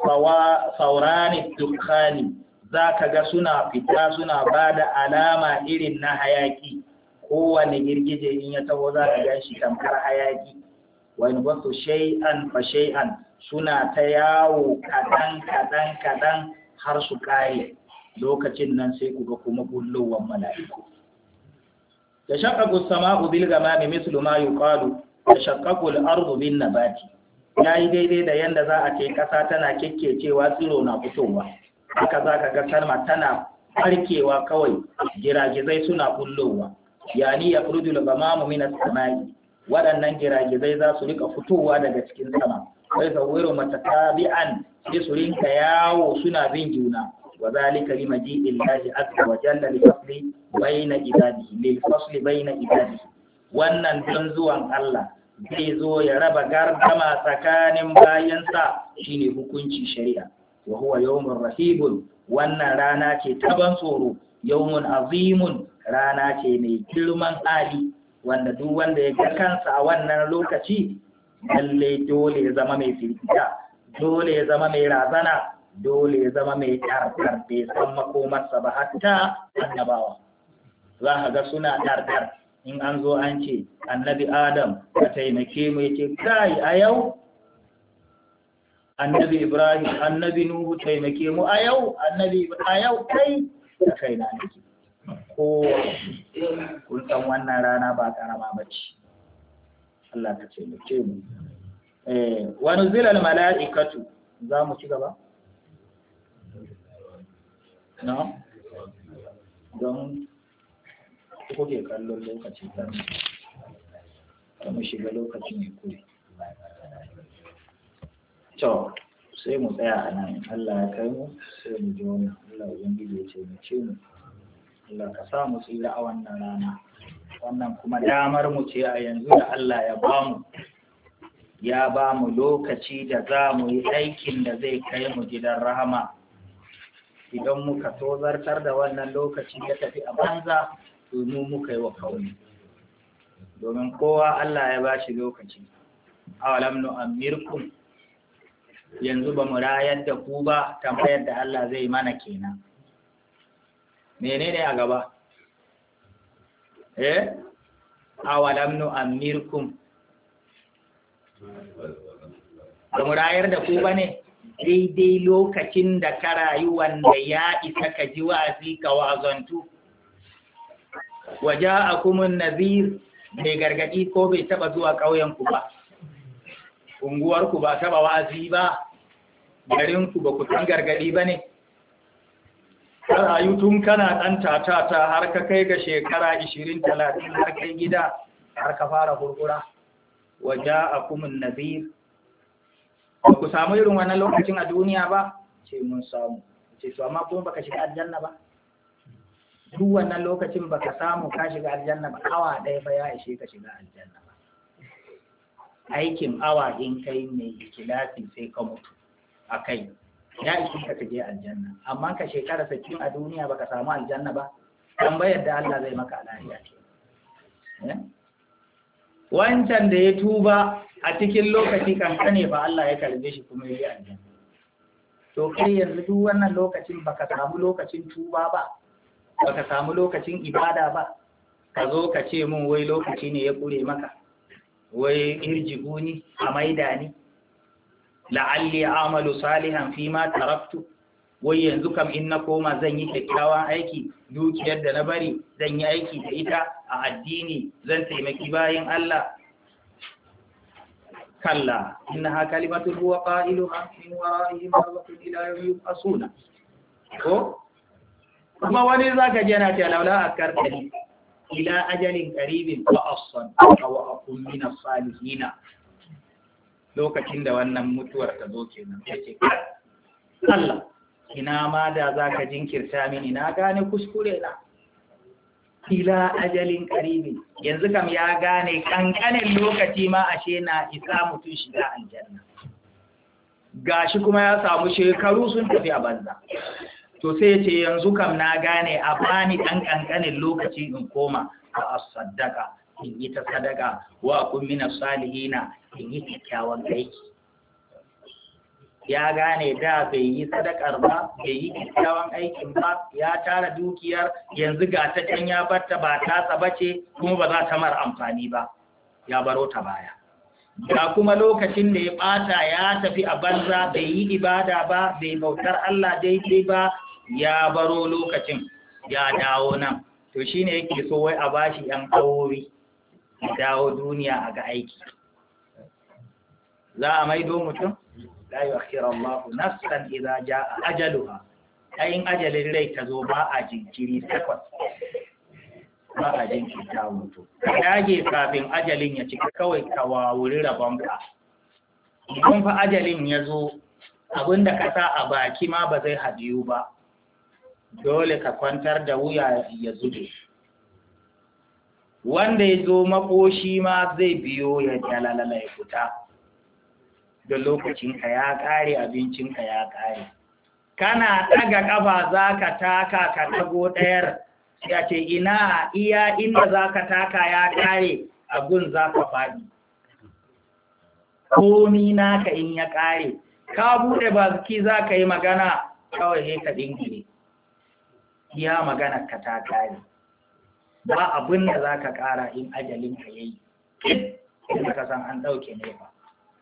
sawrani dukhani zaka ga suna fita suna bada alama irin na hayaki kowane girgije in ya taho za ka gan shi tamkar hayaki wani wasu shay'an fa shay'an suna ta yawo kadan kadan kadan har su kare lokacin nan sai ku ga kuma bullowar mala'iku tashaqqaqu as-sama'u bil ghamami mithlu ma yuqalu tashaqqaqu al-ardu bin nabati yayi daidai da yanda za a ce kasa tana kekkecewa tsiro na fitowa haka zaka ga sarma tana farkewa kawai giragizai suna bullowa yani ya furujul gamamu min as-samai waɗannan giragizai za su rika fitowa daga cikin sama sai sawiru matatabi'an sai su rinka yawo suna bin juna wa zalika limaji'il lahi azza wa jalla li fasli bayna ibadihi lil fasli bayna ibadihi wannan don zuwan Allah zai zo ya raba gardama tsakanin bayansa shine hukunci shari'a wa huwa yawmur rahibun wannan rana ce ta ban tsoro yawmun azimun rana ce mai girman hali wanda duk wanda ya ga kansa a wannan lokaci lalle dole ya zama mai firgita dole ya zama mai razana dole ya zama mai tartar bai san makomarsa ba hatta annabawa za ka ga suna tartar in an zo an ce annabi adam ka taimake mu yace kai a yau annabi ibrahim annabi nuhu taimake mu a yau annabi a yau kai da kaina nake ko kun san wannan rana ba karama bace Allah ka ce mu ce mu eh wa nuzila al malaikatu za mu ci gaba no don kuke kallon lokaci ta mu shiga lokaci ne kuri to sai mu tsaya a nan Allah ya kai mu sai mu ji wannan Allah ubangiji ya ce mu ce mu Allah ka sa mu tsira a wannan rana wannan kuma damar mu ce a yanzu da Allah ya ba mu ya ba mu lokaci da za mu yi aikin da zai kai mu gidan rahama idan muka tozartar da wannan lokaci ya tafi a banza to mu muka yi wa kauni domin kowa Allah ya ba shi lokaci awalam nu'ammirkum yanzu ba mu rayar da ku ba tambayar da Allah zai mana kenan menene a gaba eh awalam nu'ammirkum ba mu rayar da ku bane daidai lokacin da ka rayu wanda ya isa ka ji wa'azi ka wazantu waja'akumun nadhir mai gargadi ko bai taba zuwa ƙauyen ku ba unguwarku ba taba wa'azi ba garinku ba ku san gargadi ba ne rayu tun kana ɗan tatata har ka kai ga shekara ishirin talatin har kai gida har ka fara kurkura waje a kumin nazir ba ku samu irin wannan lokacin a duniya ba ce mun samu ce to amma kuma baka shiga aljanna ba duk wannan lokacin baka samu ka shiga aljanna ba awa ɗaya ba ya ishe ka shiga aljanna ba aikin awa in kai mai ikilasi sai ka mutu a kai ya ishe ka je aljanna amma ka shekara sittin a duniya baka samu aljanna ba tambayar da Allah zai maka alahiya ce wancan da ya tuba a cikin lokaci kankane ba Allah ya karbe shi kuma ya yi aljanna to kai yanzu duk wannan lokacin baka samu lokacin tuba ba baka samu lokacin ibada ba ka zo ka ce mun wai lokaci ne ya kure maka wai irjiguni a maida ni la'alli amalu salihan fi ma taraktu wai yanzu kam in na koma zan yi kyakkyawan aiki dukiyar da na bari zan yi aiki da ita a addini zan taimaki bayin Allah kalla innaha kalimatun huwa qailuha min wara'ihim barzakhun ila yawmi yub'asuna ko kuma wani zaka je na ta laula akartani ila ajalin qaribin fa assan wa aqum min as-salihin lokacin da wannan mutuwar ta zo kenan yace Allah ina ma da zaka jinkirta mini na gane kuskure na ila ajalin qaribin yanzu kam ya gane kankanin lokaci ma ashe na isa mutun shiga aljanna gashi kuma ya samu shekaru sun tafi a banza to sai yace yanzu kam na gane a bani dan kankanin lokaci in koma fa as-saddaqa in yi ta sadaka wa kun min as-salihina in yi kyakkyawan aiki ya gane da bai yi sadakar ba bai yi kyakkyawan aikin ba ya tara dukiyar yanzu ga ta can ya barta ba ta bace kuma ba za ta mar amfani ba ya baro ta baya ga kuma lokacin da ya bata ya tafi a banza bai yi ibada ba bai bautar Allah daidai ba ya baro lokacin ya dawo nan to shine yake so wai a bashi yan aure ya dawo duniya a ga aiki za a maido mutum la yu'akhiru Allahu nafsan idza jaa ajaluha ayin ajalin rai ta zo ba a jinkiri takwas ba a jinkirta mutu dage kafin ajalin ya cika kawai ka wawuri rabonka idan fa ajalin ya zo abinda ka sa a baki ma ba zai hadiyu ba dole ka kwantar da wuya ya zube wanda ya zo makoshi ma zai biyo ya jalalala ya fita da lokacinka ya ƙare abincinka ya ƙare kana ɗaga ƙafa za ka taka ka tago ɗayar ya ce ina iya inda za ka taka ya ƙare abun za ka faɗi komi naka in ya ƙare ka buɗe baki za ka yi magana kawai sai ka ɗingire iya magana ka ta ƙare ba abin da za ka ƙara in ajalinka ya yi inda ka san an ɗauke ne ba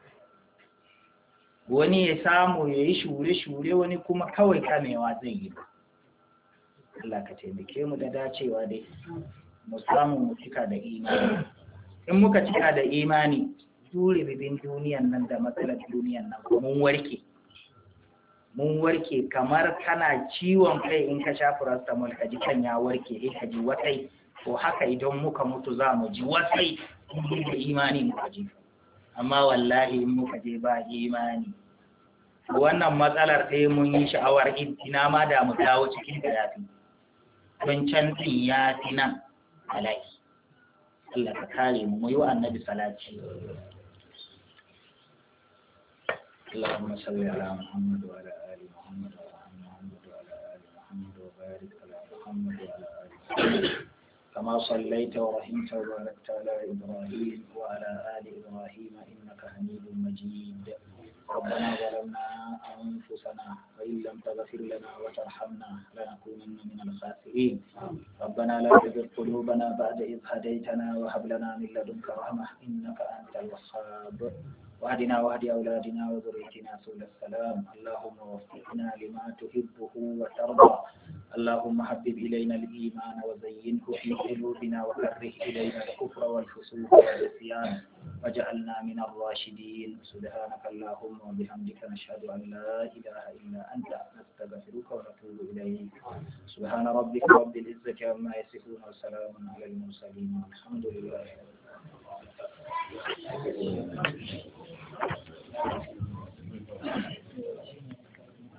wani ya samu ya yi shure-shure wani kuma kawai kamewa zai yi ba Allah ka taimake mu da dacewa dai mu samu mu cika da imani in muka cika da imani dure bibin duniyan nan da matsalar duniyan nan mun warke mun warke kamar kana ciwon kai in ka sha paracetamol ka ji kan ya warke eh ka ji watai to haka idan muka mutu za mu ji watai in da imani muka ji amma wallahi in muka je ba imani wannan matsalar ɗaya mun yi sha'awar ina ma da mu dawo cikin da yafi don can ɗin ya fi nan alaiki Allah ka kare mu mu yi wa annabi salati اللهم صل على محمد وعلى آل محمد وعلى محمد وعلى آل محمد وبارك على محمد وعلى آل محمد كما صليت ورحمت وباركت على إبراهيم وعلى آل إبراهيم إنك حميد مجيد ربنا ظلمنا أنفسنا وإن لم تغفر لنا وترحمنا لنكونن من الخاسرين ربنا لا تزغ قلوبنا بعد إذ هديتنا وهب لنا من لدنك رحمة إنك أنت الوهاب واهدنا واهد أولادنا وذريتنا سبل السلام اللهم وفقنا لما تحبه وترضى اللهم حبب إلينا الإيمان وزينه في قلوبنا وكره إلينا الكفر والفسوق والعصيان واجعلنا من الراشدين سبحانك اللهم وبحمدك نشهد أن لا إله إلا أنت نستغفرك ونتوب إليك سبحان ربك رب العزة عما يصفون وسلام على المرسلين والحمد لله رب العالمين.